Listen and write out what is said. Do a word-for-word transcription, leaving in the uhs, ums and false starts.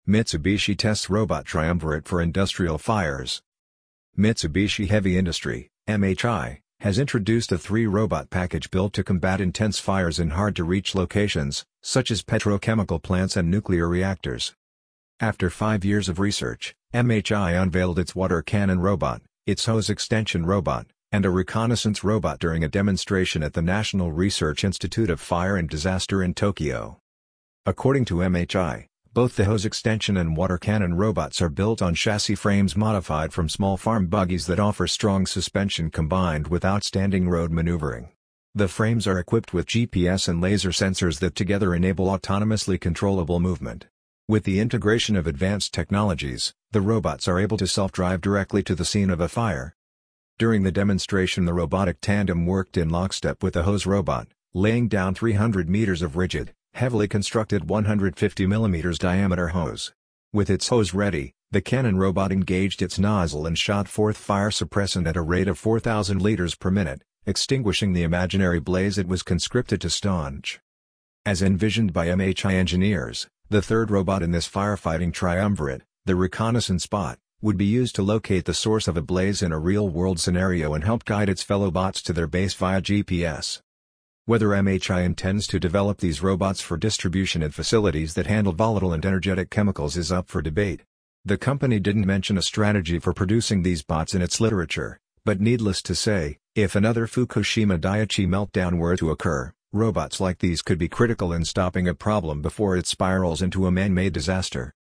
Mitsubishi tests robot triumvirate for industrial fires. Mitsubishi Heavy Industry, M H I, has introduced a three-robot package built to combat intense fires in hard-to-reach locations, such as petrochemical plants and nuclear reactors. After five years of research, M H I unveiled its water cannon robot, its hose extension robot, and a reconnaissance robot during a demonstration at the National Research Institute of Fire and Disaster in Tokyo. According to M H I, both the hose extension and water cannon robots are built on chassis frames modified from small farm buggies that offer strong suspension combined with outstanding road maneuvering. The frames are equipped with G P S and laser sensors that together enable autonomously controllable movement. With the integration of advanced technologies, the robots are able to self-drive directly to the scene of a fire. During the demonstration, the robotic tandem worked in lockstep with the hose robot, laying down three hundred meters of rigid, heavily constructed one hundred fifty millimeter diameter hose. With its hose ready, the cannon robot engaged its nozzle and shot forth fire suppressant at a rate of four thousand liters per minute, extinguishing the imaginary blaze it was conscripted to staunch. As envisioned by M H I engineers, the third robot in this firefighting triumvirate, the reconnaissance bot, would be used to locate the source of a blaze in a real-world scenario and help guide its fellow bots to their base via G P S. Whether M H I intends to develop these robots for distribution at facilities that handle volatile and energetic chemicals is up for debate. The company didn't mention a strategy for producing these bots in its literature, but needless to say, if another Fukushima Daiichi meltdown were to occur, robots like these could be critical in stopping a problem before it spirals into a man-made disaster.